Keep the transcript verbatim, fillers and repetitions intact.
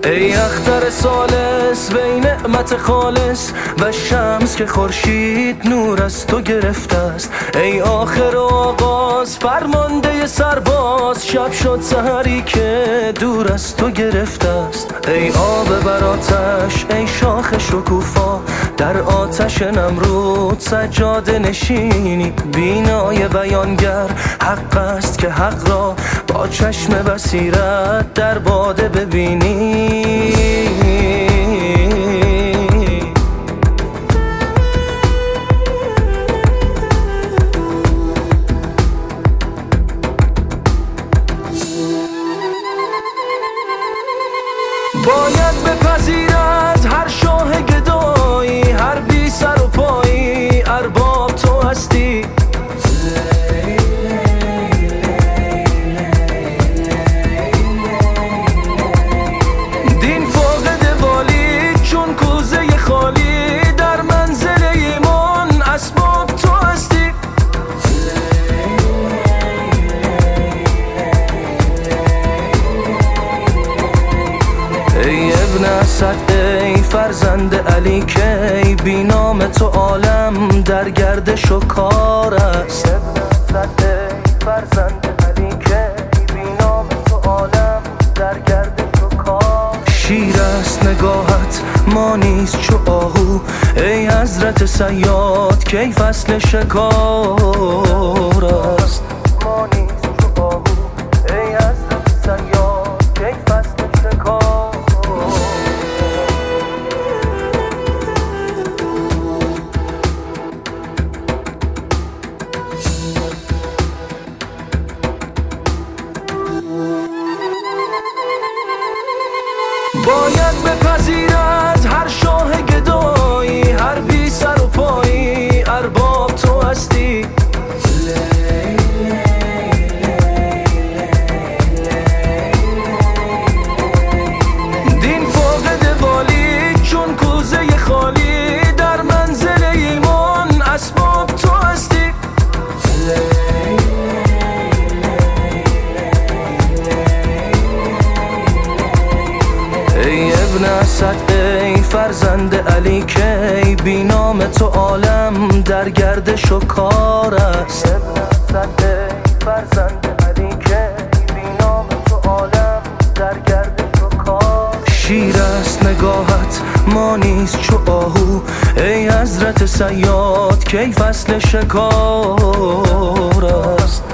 ای اختر سالس وی نعمت خالص و شمس که خورشید نور از تو گرفته است. ای آخر و آغاز فرمانده سرباز، شب شد سحری که دور از تو گرفته است. ای آب بر آتش ای شاخ شکوفا، در آتش نمرود سجاده نشینی. بینای بیانگر حق است که حق را با چشم بصیرت در باده ببینی. باید بپذیرد هر شاه گدایی، هر بی سر و پایی ارباب تو هستی. دین فاقد والی چون کوزه خالی، در منزل ایمان اسباب تو هستی. ای ابن اسد ای فرزند علی کی، بی نام تو عالم در گردش و کار است. ابن اسد ای فرزند علی کی، بی نام تو عالم در گردش و کار. شیر است نگاهت ما نیز چو آهو، ای حضرت صیاد کی فصل شکار است. ما نیز چو آهو ای حضرت صیاد کی فصل شکار. باید بپذیرد هر شاه گدایی، هر بی سر و پایی ارباب تو هستی. دین فاقد والی چون کوزه خالی، در منزل ایمان اسباب تو هستی. ای ابن اسد ای فرزند علی کی، بی نام تو عالم در گردش و کار است. ابن اسد ای فرزند علی کی، بی نام تو عالم در گردش و کار. شیر است نگاهت ما نیز چو آهو، ای حضرت صیاد کی فصل شکار است.